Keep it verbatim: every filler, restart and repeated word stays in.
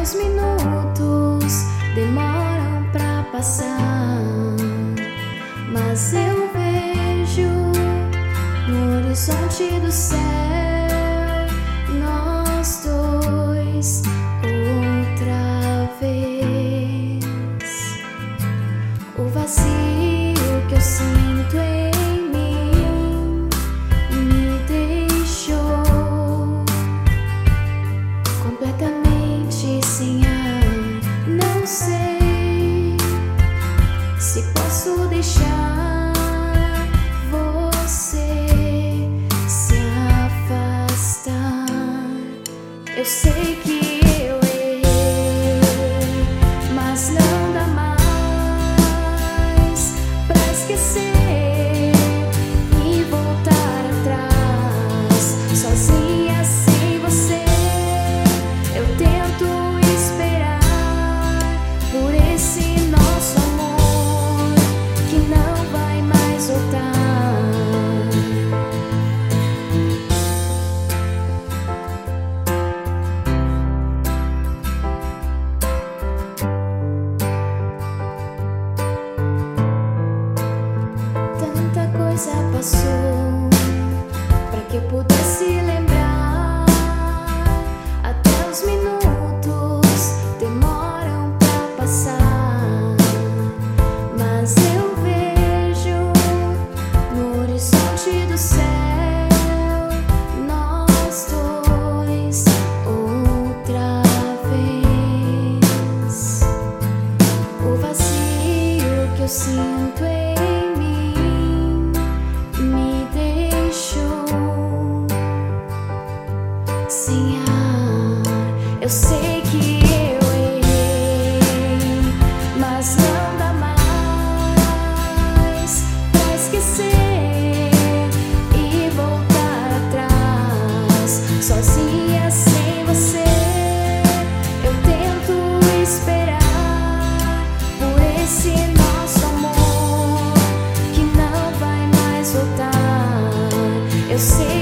os minutos demoram pra passar, mas eu vejo no horizonte do céu nós dois outra vez. O vazio que eu sinto em mim me deixou completamente sem ar. Não sei se posso deixar você se afastar. Eu sei que eu errei, mas não dá mais pra esquecer e voltar atrás. Sozinha sem você, eu tento esperar por esse nosso amor que não vai mais voltar. Tanta coisa passou pra que eu pudesse lembrar. Até os minutos demoram pra passar, mas eu vejo no horizonte do céu nós dois outra vez. O vazio que eu sinto em mim me deixou sem ar. Eu sei que eu errei, mas não dá mais pra esquecer e voltar atrás. Sozinha sem você, eu tento esperar por esse nosso amor que não vai mais voltar. Eu sei